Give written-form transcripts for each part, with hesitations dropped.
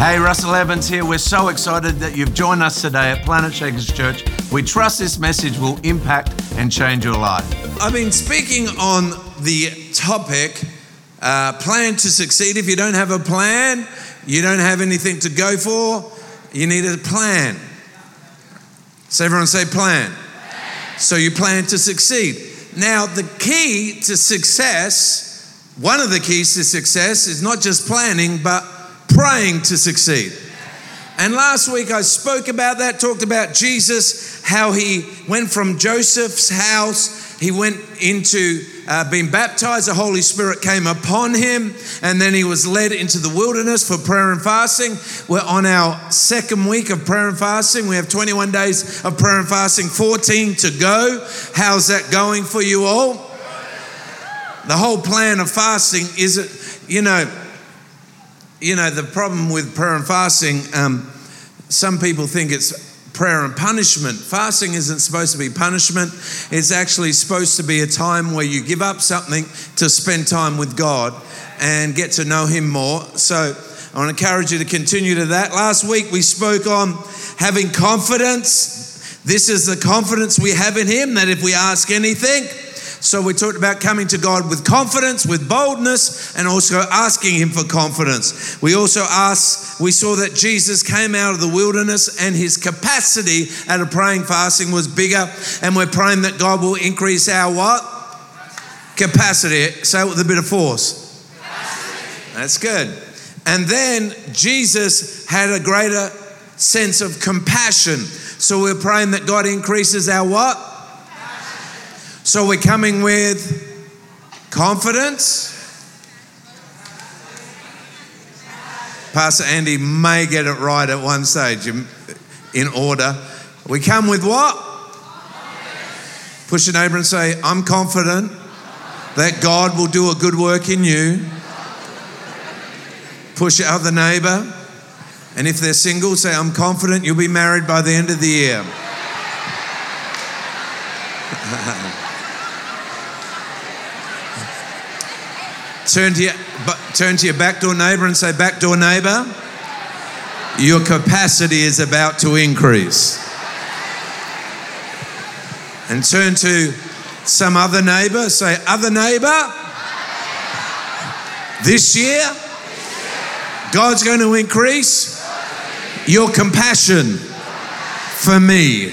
Hey, Russell Evans here. We're so excited that you've joined us today at Planet Shakers Church. We trust this message will impact and change your life. I've been speaking on the topic, plan to succeed. If you don't have a plan, you don't have anything to go for, you need a plan. So everyone say plan. So you plan to succeed. Now, the key to success, one of the keys to success is not just planning, but praying to succeed. And last week I spoke about that, talked about Jesus, how he went from Joseph's house, he went into being baptized, the Holy Spirit came upon him, and then he was led into the wilderness for prayer and fasting. We're on our second week of prayer and fasting. We have 21 days of prayer and fasting, 14 to go. How's that going for you all? The whole plan of fasting is, you know, the problem with prayer and fasting, some people think it's prayer and punishment. Fasting isn't supposed to be punishment. It's actually supposed to be a time where you give up something to spend time with God and get to know Him more. So I want to encourage you to continue to that. Last week we spoke on having confidence. This is the confidence we have in Him, that if we ask anything. So we talked about coming to God with confidence, with boldness, and also asking Him for confidence. We also we saw that Jesus came out of the wilderness and His capacity at a praying fasting was bigger. And we're praying that God will increase our what? Capacity. Say it with a bit of force. Capacity. That's good. And then Jesus had a greater sense of compassion. So we're praying that God increases our what? So we're coming with confidence. Pastor Andy may get it right at one stage in order. We come with what? Push your neighbor and say, I'm confident that God will do a good work in you. Push your other neighbor. And if they're single, say, I'm confident you'll be married by the end of the year. Turn to your back door neighbor and say, back door neighbor, your capacity is about to increase. And turn to some other neighbor, say, other neighbor, this year, God's going to increase your compassion for me.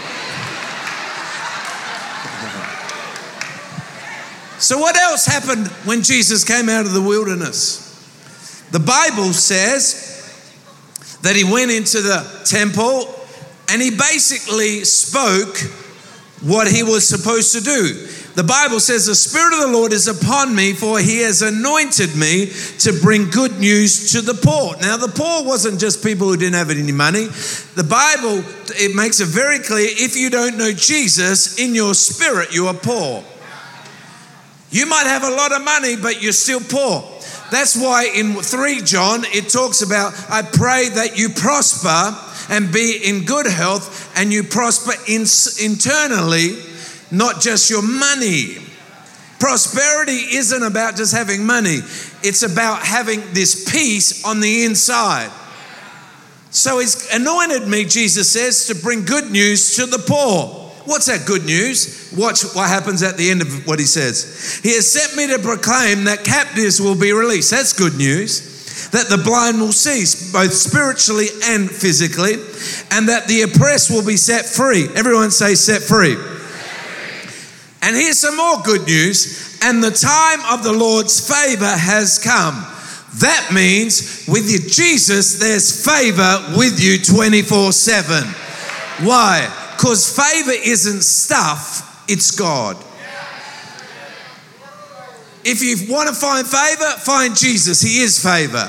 So what else happened when Jesus came out of the wilderness? The Bible says that He went into the temple and He basically spoke what He was supposed to do. The Bible says, the Spirit of the Lord is upon me, for He has anointed me to bring good news to the poor. Now, the poor wasn't just people who didn't have any money. The Bible, it makes it very clear, if you don't know Jesus, in your spirit, you are poor. You might have a lot of money, but you're still poor. That's why in 3 John, it talks about, I pray that you prosper and be in good health and you prosper internally, not just your money. Prosperity isn't about just having money. It's about having this peace on the inside. So He's anointed me, Jesus says, to bring good news to the poor. What's that good news? Watch what happens at the end of what He says. He has sent me to proclaim that captives will be released. That's good news. That the blind will see, both spiritually and physically, and that the oppressed will be set free. Everyone say set free. And here's some more good news. And the time of the Lord's favor has come. That means with you, Jesus, there's favor with you 24/7. Why? Because favor isn't stuff, it's God. If you want to find favor, find Jesus. He is favor.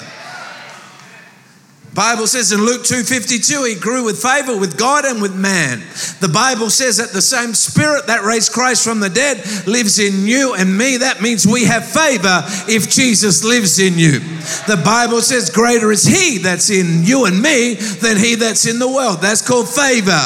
Bible says in Luke 2:52, He grew with favor with God and with man. The Bible says that the same Spirit that raised Christ from the dead lives in you and me. That means we have favor if Jesus lives in you. The Bible says greater is He that's in you and me than he that's in the world. That's called favor.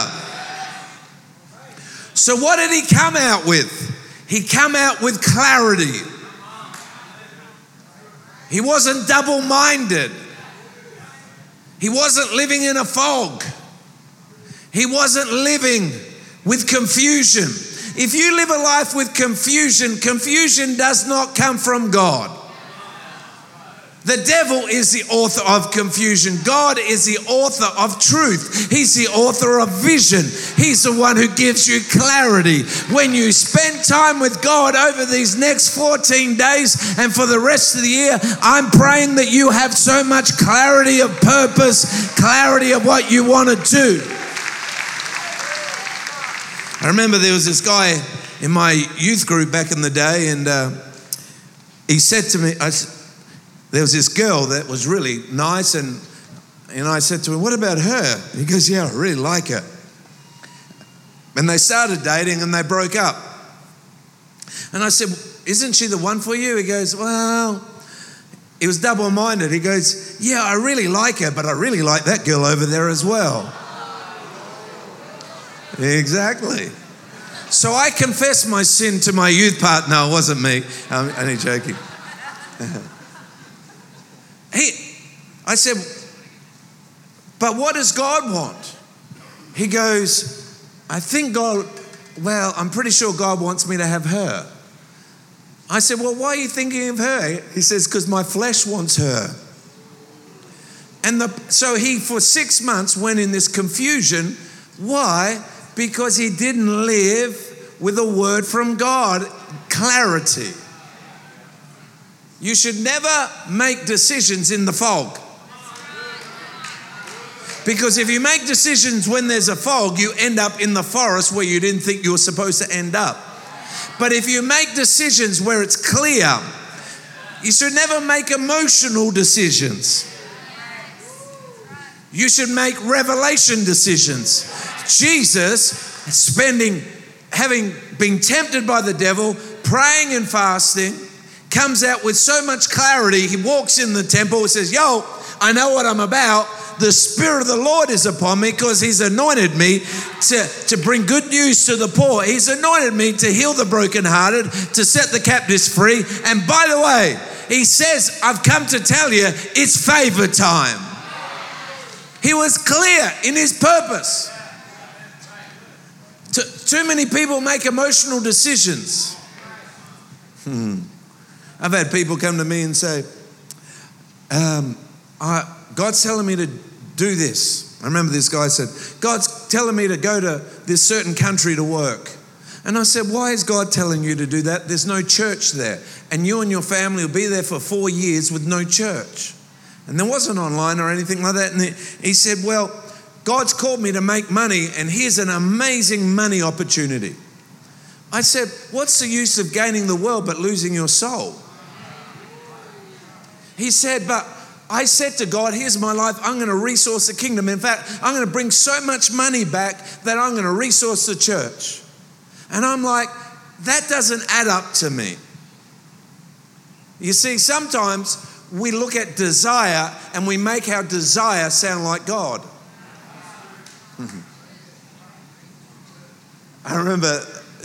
So what did He come out with? He came out with clarity. He wasn't double-minded. He wasn't living in a fog. He wasn't living with confusion. If you live a life with confusion, confusion does not come from God. The devil is the author of confusion. God is the author of truth. He's the author of vision. He's the one who gives you clarity. When you spend time with God over these next 14 days and for the rest of the year, I'm praying that you have so much clarity of purpose, clarity of what you want to do. I remember there was this guy in my youth group back in the day, and he said to me, there was this girl that was really nice, and I said to him, what about her? He goes, yeah, I really like her. And they started dating and they broke up. And I said, isn't she the one for you? He goes, well, he was double-minded. He goes, yeah, I really like her, but I really like that girl over there as well. Exactly. So I confessed my sin to my youth partner. No, it wasn't me. I'm only joking. I said, but what does God want? He goes, I'm pretty sure God wants me to have her. I said, well, why are you thinking of her? He says, because my flesh wants her. And so he, for 6 months, went in this confusion. Why? Because he didn't live with a word from God, clarity. You should never make decisions in the fog. Because if you make decisions when there's a fog, you end up in the forest where you didn't think you were supposed to end up. But if you make decisions where it's clear, you should never make emotional decisions. You should make revelation decisions. Jesus, having been tempted by the devil, praying and fasting, comes out with so much clarity. He walks in the temple and says, I know what I'm about. The Spirit of the Lord is upon me because He's anointed me to bring good news to the poor. He's anointed me to heal the brokenhearted, to set the captives free. And by the way, He says, I've come to tell you, it's favor time. He was clear in His purpose. Too many people make emotional decisions. I've had people come to me and say, God's telling me to do this. I remember this guy said, God's telling me to go to this certain country to work. And I said, why is God telling you to do that? There's no church there. And you and your family will be there for 4 years with no church. And there wasn't online or anything like that. And he said, well, God's called me to make money, and here's an amazing money opportunity. I said, what's the use of gaining the world but losing your soul? He said, but I said to God, here's my life. I'm going to resource the kingdom. In fact, I'm going to bring so much money back that I'm going to resource the church. And I'm like, that doesn't add up to me. You see, sometimes we look at desire and we make our desire sound like God. I remember,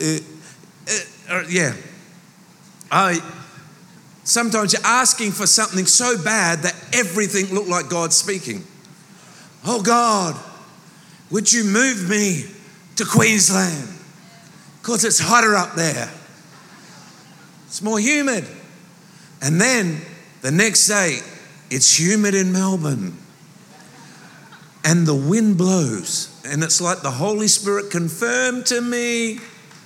sometimes you're asking for something so bad that everything looked like God speaking. Oh God, would you move me to Queensland? Because it's hotter up there. It's more humid. And then the next day, it's humid in Melbourne. And the wind blows. And it's like the Holy Spirit confirmed to me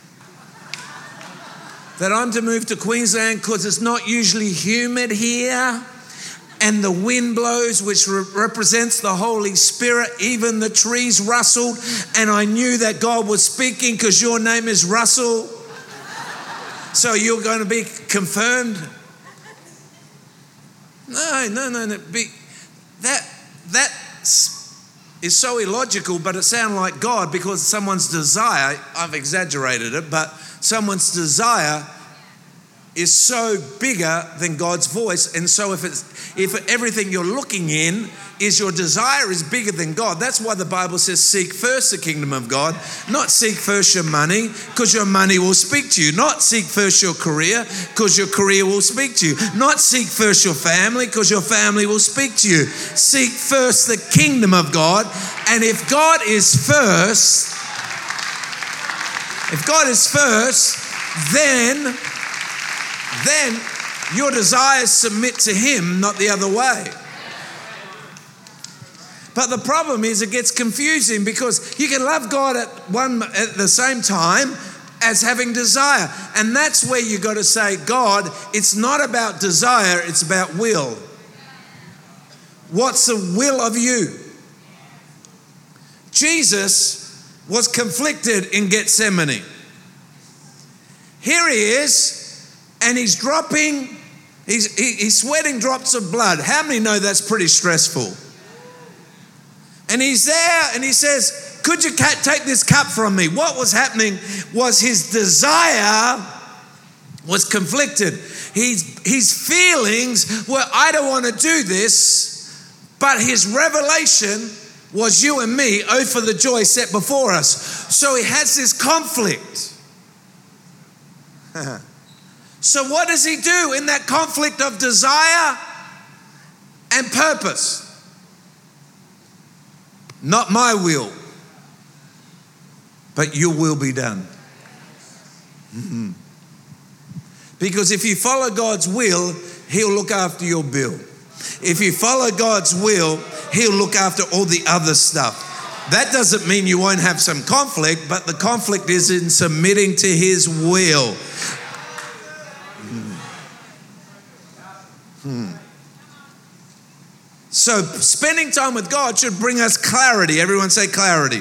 that I'm to move to Queensland because it's not usually humid here. And the wind blows, which represents the Holy Spirit. Even the trees rustled. And I knew that God was speaking because your name is Russell. So you're going to be confirmed. No. That is so illogical, but it sounds like God because someone's desire, I've exaggerated it, but someone's desire is so bigger than God's voice. And so if everything you're looking in is your desire is bigger than God, that's why the Bible says seek first the kingdom of God, not seek first your money, because your money will speak to you, not seek first your career, because your career will speak to you, not seek first your family, because your family will speak to you. Seek first the kingdom of God, and if God is first, then your desires submit to Him, not the other way. But the problem is it gets confusing, because you can love God at the same time as having desire. And that's where you got to say, God, it's not about desire, it's about will. What's the will of you? Jesus was conflicted in Gethsemane. Here he is, and he's sweating drops of blood. How many know that's pretty stressful? And he's there and he says, could you take this cup from me? What was happening was his desire was conflicted. His feelings were, I don't want to do this, but his revelation was you and me, oh, for the joy set before us. So he has this conflict. So what does he do in that conflict of desire and purpose? Not my will, but your will be done. Mm-hmm. Because if you follow God's will, He'll look after your bill. If you follow God's will, He'll look after all the other stuff. That doesn't mean you won't have some conflict, but the conflict is in submitting to His will. So spending time with God should bring us clarity. Everyone say clarity.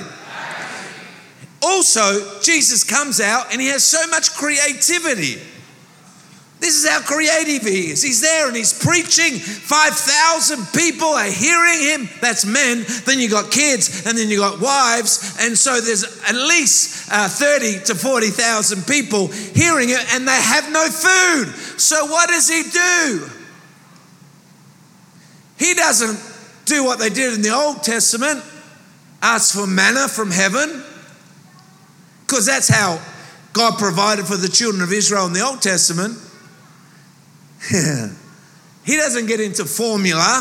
Also, Jesus comes out and He has so much creativity. This is how creative He is. He's there and He's preaching. 5,000 people are hearing Him. That's men. Then you got kids, and then you got wives. And so there's at least 30 to 40,000 people hearing it, and they have no food. So what does He do? He doesn't do what they did in the Old Testament, ask for manna from heaven, because that's how God provided for the children of Israel in the Old Testament. He doesn't get into formula.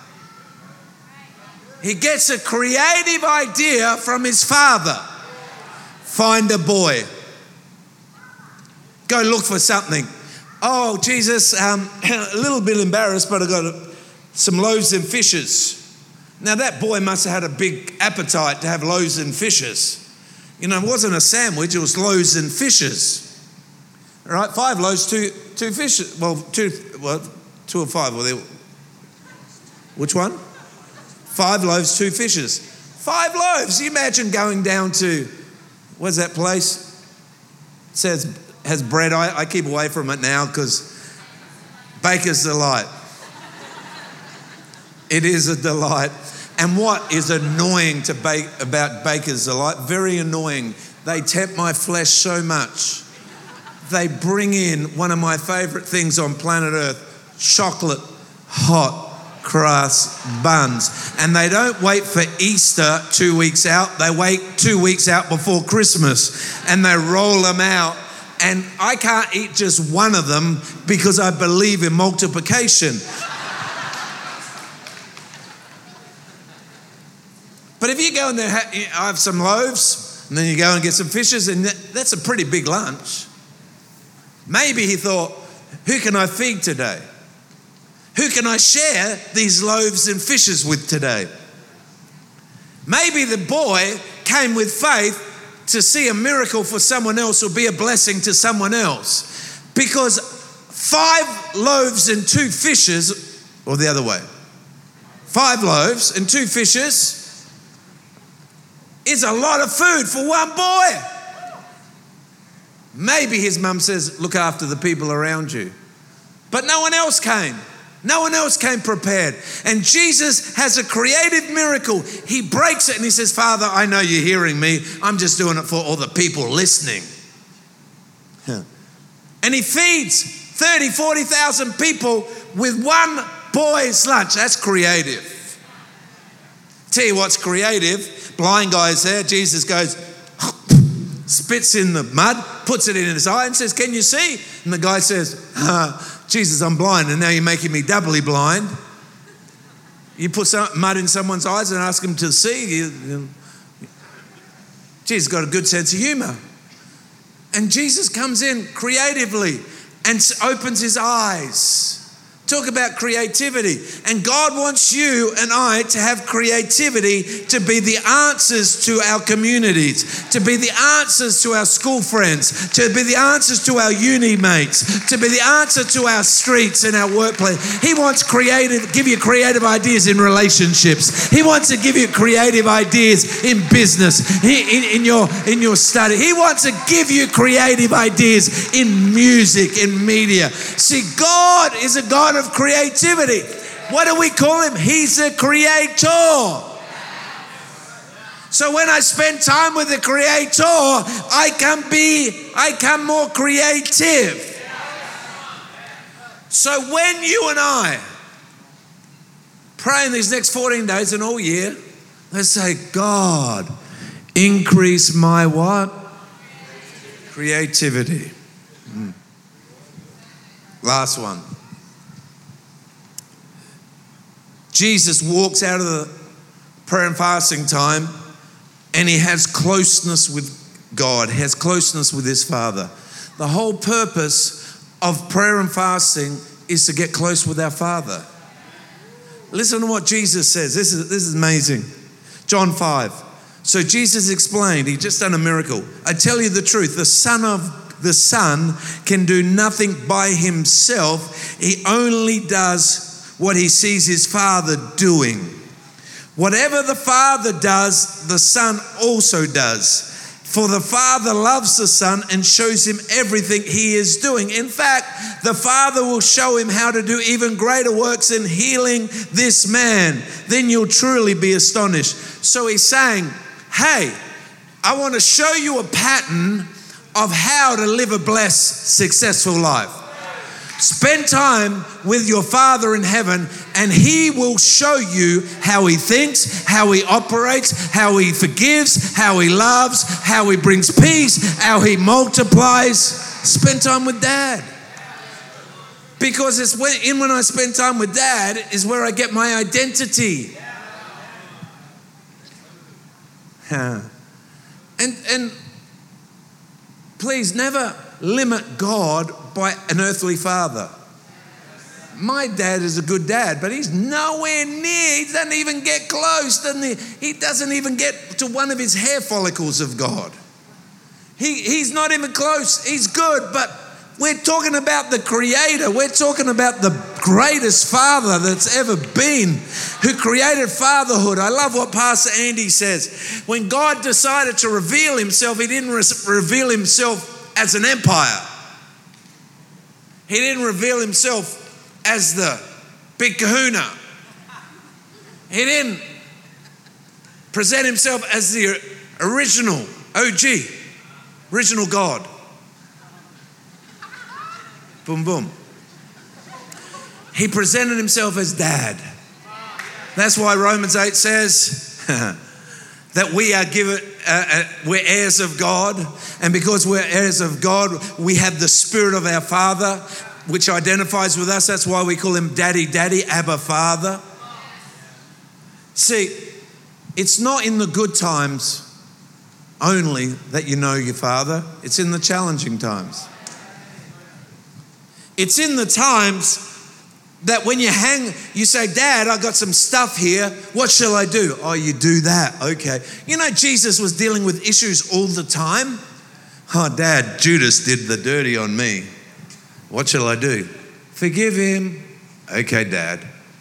He gets a creative idea from his father. Find a boy. Go look for something. Oh, Jesus, a little bit embarrassed, but I got some loaves and fishes. Now that boy must have had a big appetite to have loaves and fishes. You know, it wasn't a sandwich, it was loaves and fishes. All right, 5 loaves, 2 fishes. Well, 2 or 5. Well, which one? 5 loaves, 2 fishes. 5 loaves. You imagine going down to, where's that place? It says, has bread. I keep away from it now because Baker's Delight. It is a delight. And what is annoying about Baker's Delight? Very annoying. They tempt my flesh so much. They bring in one of my favorite things on planet Earth, chocolate hot cross buns. And they don't wait for Easter 2 weeks out. They wait 2 weeks out before Christmas, and they roll them out. And I can't eat just one of them because I believe in multiplication. But if you go in there, I have some loaves, and then you go and get some fishes, and that's a pretty big lunch. Maybe he thought, who can I feed today? Who can I share these loaves and fishes with today? Maybe the boy came with faith to see a miracle for someone else or be a blessing to someone else. Because 5 loaves and 2 fishes, or the other way, 5 loaves and 2 fishes is a lot of food for one boy. Maybe his mum says, look after the people around you. But no one else came. No one else came prepared. And Jesus has a creative miracle. He breaks it and he says, Father, I know you're hearing me. I'm just doing it for all the people listening. And he feeds 30, 40,000 people with one boy's lunch. That's creative. Tell you what's creative. Blind guy's there. Jesus goes, spits in the mud, puts it in his eye and says, can you see? And the guy says, Jesus, I'm blind and now you're making me doubly blind. You put some mud in someone's eyes and ask them to see. Jesus got a good sense of humor. And Jesus comes in creatively and opens his eyes. Talk about creativity. And God wants you and I to have creativity to be the answers to our communities, to be the answers to our school friends, to be the answers to our uni mates, to be the answer to our streets and our workplace. He wants give you creative ideas in relationships. He wants to give you creative ideas in business, in your study. He wants to give you creative ideas in music, in media. See, God is a God of creativity. What do we call him? He's a creator. So when I spend time with the creator, I come more creative. So when you and I pray in these next 14 days and all year, let's say, God, increase my what? Creativity. Last one. Jesus walks out of the prayer and fasting time and he has closeness with God, has closeness with his Father. The whole purpose of prayer and fasting is to get close with our Father. Listen to what Jesus says. This is amazing. John 5. So Jesus explained, he just done a miracle. I tell you the truth, the Son can do nothing by himself. He only does what he sees his Father doing. Whatever the Father does, the Son also does. For the Father loves the Son and shows him everything he is doing. In fact, the Father will show him how to do even greater works in healing this man. Then you'll truly be astonished. So he's saying, hey, I want to show you a pattern of how to live a blessed, successful life. Spend time with your Father in heaven and he will show you how he thinks, how he operates, how he forgives, how he loves, how he brings peace, how he multiplies. Spend time with Dad. Because it's when I spend time with Dad is where I get my identity. And please never limit God by an earthly father. My dad is a good dad, but he's nowhere near, he doesn't even get close, he doesn't even get to one of his hair follicles of God. He's not even close, he's good, but we're talking about the Creator. We're talking about the greatest Father that's ever been, who created fatherhood. I love what Pastor Andy says. When God decided to reveal himself, he didn't reveal himself as an empire. He didn't reveal himself as the big kahuna. He didn't present himself as the original OG, original God. Boom, boom. He presented himself as Dad. That's why Romans 8 says that we are we're heirs of God. And because we're heirs of God, we have the Spirit of our Father, which identifies with us. That's why we call him Daddy, Daddy, Abba, Father. See, it's not in the good times only that you know your Father. It's in the challenging times. It's in the times that when you say, Dad, I got some stuff here. What shall I do? Oh, you do that. Okay. You know, Jesus was dealing with issues all the time. Oh, Dad, Judas did the dirty on me. What shall I do? Forgive him. Okay, Dad.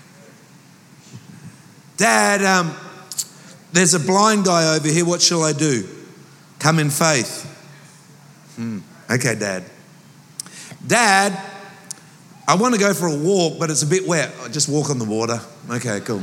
Dad, there's a blind guy over here. What shall I do? Come in faith. Okay, Dad. Dad, I want to go for a walk, but it's a bit wet. I just walk on the water. Okay, cool.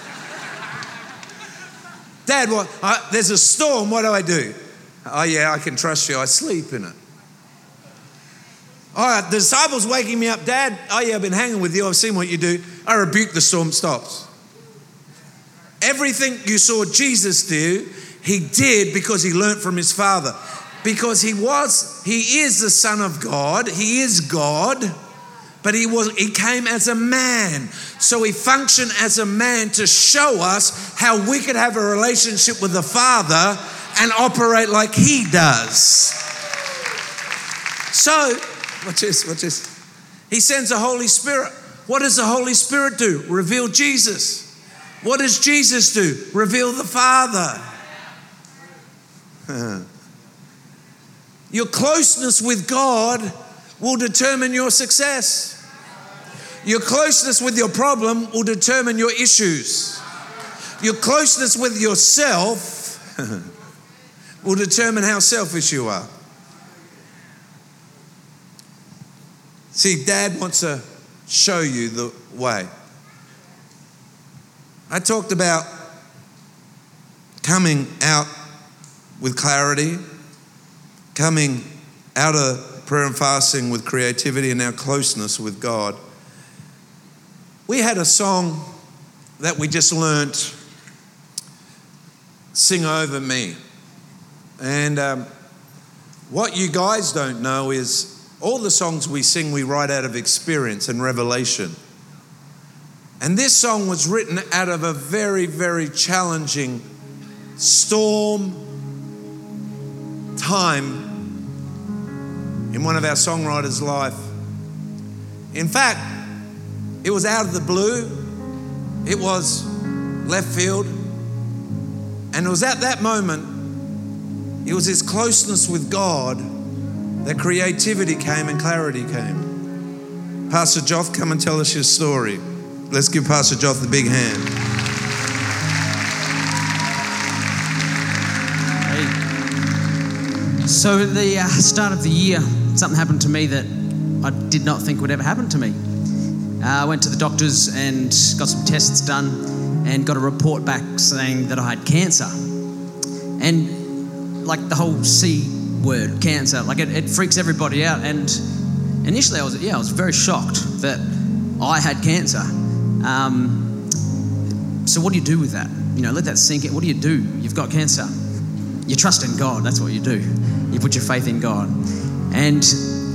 Dad, there's a storm. What do I do? Oh, yeah, I can trust you. I sleep in it. All right, the disciples waking me up, Dad, oh yeah, I've been hanging with you. I've seen what you do. I rebuke the storm, stops. Everything you saw Jesus do, he did because he learned from his Father. Because he is the Son of God. He is God, but he came as a man. So he functioned as a man to show us how we could have a relationship with the Father and operate like he does. So, watch this. He sends the Holy Spirit. What does the Holy Spirit do? Reveal Jesus. What does Jesus do? Reveal the Father. Your closeness with God will determine your success. Your closeness with your problem will determine your issues. Your closeness with yourself will determine how selfish you are. See, Dad wants to show you the way. I talked about coming out with clarity, coming out of prayer and fasting with creativity and our closeness with God. We had a song that we just learnt, Sing Over Me. And what you guys don't know is all the songs we sing, we write out of experience and revelation. And this song was written out of a very, very challenging storm time in one of our songwriters' life. In fact, it was out of the blue. It was left field. And it was at that moment, it was his closeness with God that creativity came and clarity came. Pastor Joff, come and tell us your story. Let's give Pastor Joff the big hand. Hey. So at the start of the year, something happened to me that I did not think would ever happen to me. I went to the doctors and got some tests done and got a report back saying that I had cancer. And like the whole C word, cancer, like it freaks everybody out. And initially I was very shocked that I had cancer. So what do you do with that? Let that sink in. What do? You've got cancer. You trust in God. That's what you do. You put your faith in God. And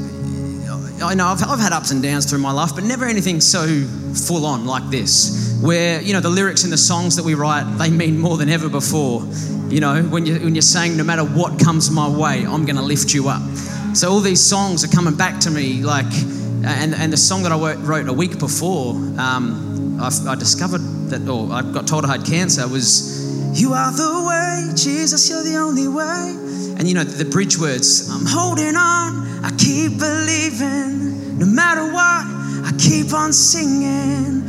I know I've had ups and downs through my life, but never anything so full on like this, where, the lyrics in the songs that we write, they mean more than ever before. When you're saying, no matter what comes my way, I'm going to lift you up. So all these songs are coming back to me, like, and the song that I wrote a week before, I discovered that, or I got told I had cancer, was, you are the way, Jesus, you're the only way. And the bridge words, I'm holding on, I keep believing, no matter what, I keep on singing.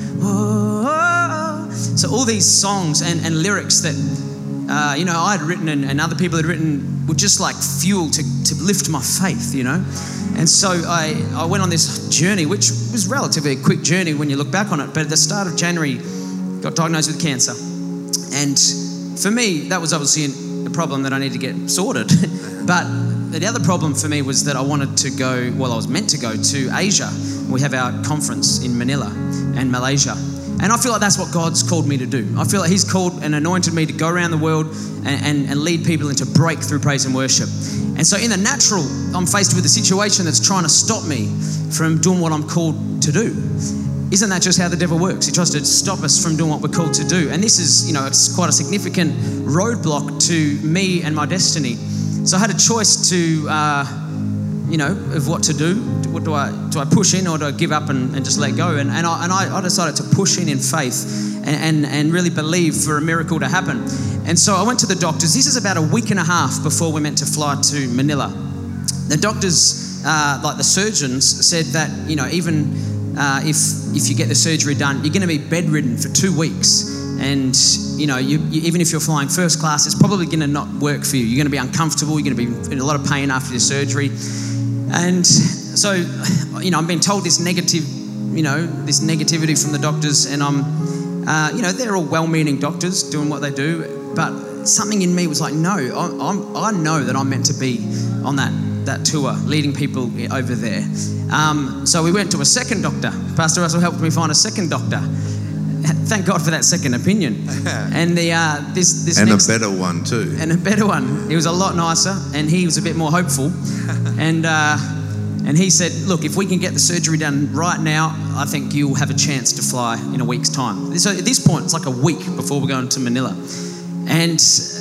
Whoa. So all these songs and lyrics that, I had written and other people had written were just like fuel to lift my faith, And so I went on this journey, which was relatively a quick journey when you look back on it. But at the start of January, got diagnosed with cancer. And for me, that was obviously a problem that I needed to get sorted. But the other problem for me was that I wanted to go, I was meant to go to Asia. We have our conference in Manila and Malaysia. And I feel like that's what God's called me to do. I feel like He's called and anointed me to go around the world and lead people into breakthrough praise and worship. And so in the natural, I'm faced with a situation that's trying to stop me from doing what I'm called to do. Isn't that just how the devil works? He tries to stop us from doing what we're called to do. And this is, it's quite a significant roadblock to me and my destiny. So I had a choice to, of what to do. Do I push in or do I give up and just let go? And I decided to push in faith and really believe for a miracle to happen. And so I went to the doctors. This is about a week and a half before we meant to fly to Manila. The doctors, like the surgeons, said that, even if you get the surgery done, you're going to be bedridden for 2 weeks. And, even if you're flying first class, it's probably going to not work for you. You're going to be uncomfortable. You're going to be in a lot of pain after the surgery. And so, I'm being told this negativity from the doctors. And they're all well-meaning doctors doing what they do. But something in me was like, no, I know that I'm meant to be on that that tour, leading people over there. So we went to a second doctor. Pastor Russell helped me find a second doctor. Thank God for that second opinion. And this and next, a better one too. And a better one. He was a lot nicer, and he was a bit more hopeful. And he said, look, if we can get the surgery done right now, I think you'll have a chance to fly in a week's time. So at this point, it's like a week before we're going to Manila. And,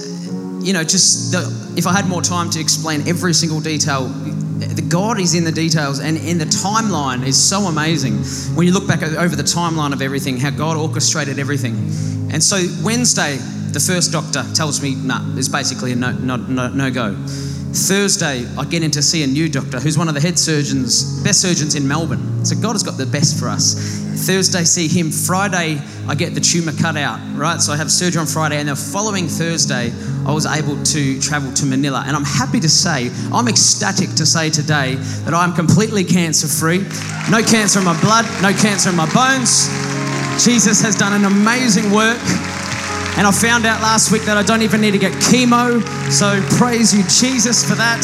if I had more time to explain every single detail, the God is in the details, and in the timeline is so amazing. When you look back over the timeline of everything, how God orchestrated everything. And so Wednesday, the first doctor tells me, it's basically a no-go. Thursday, I get in to see a new doctor who's one of the best surgeons in Melbourne. So God has got the best for us. Thursday, see him. Friday, I get the tumour cut out, right? So I have surgery on Friday, and the following Thursday, I was able to travel to Manila. And I'm happy to say, I'm ecstatic to say today that I'm completely cancer-free. No cancer in my blood, no cancer in my bones. Jesus has done an amazing work. And I found out last week that I don't even need to get chemo. So praise you, Jesus, for that.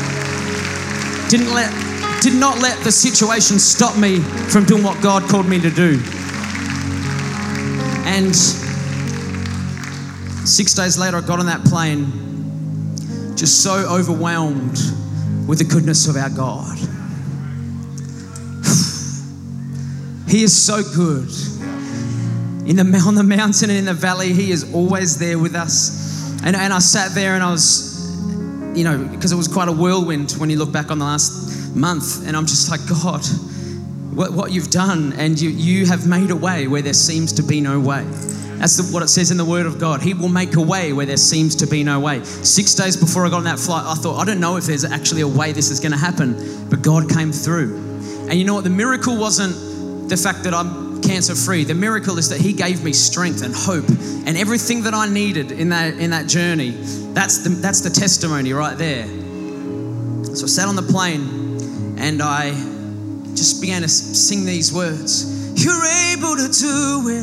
Did not let the situation stop me from doing what God called me to do. And 6 days later, I got on that plane, just so overwhelmed with the goodness of our God. He is so good. On the mountain and in the valley, he is always there with us. And I sat there and I was, because it was quite a whirlwind when you look back on the last month. And I'm just like, God, what you've done, and you have made a way where there seems to be no way. That's what it says in the Word of God. He will make a way where there seems to be no way. 6 days before I got on that flight, I thought, I don't know if there's actually a way this is going to happen. But God came through. And you know what? The miracle wasn't the fact that I'm cancer-free. The miracle is that he gave me strength and hope and everything that I needed in that journey. That's the testimony right there. So I sat on the plane and I just began to sing these words. You're able to do it.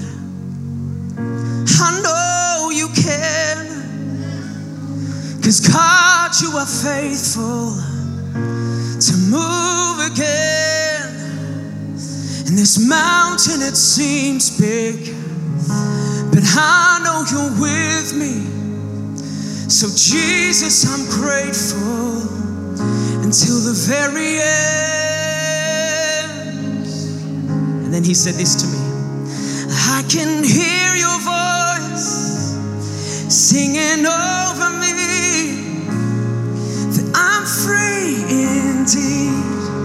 I know you can. 'Cause God, you are faithful to move again. And this mountain, it seems big, but I know you're with me. So Jesus, I'm grateful until the very end. And then he said this to me. I can hear your voice singing over me that I'm free indeed.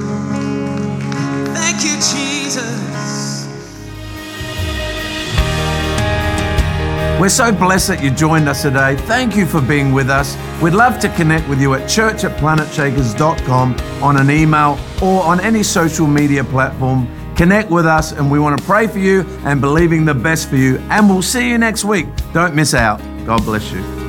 Thank you, Jesus. We're so blessed that you joined us today. Thank you for being with us. We'd love to connect with you at church@planetshakers.com, on an email or on any social media platform. Connect with us, and we want to pray for you and believing the best for you. And we'll see you next week. Don't miss out. God bless you.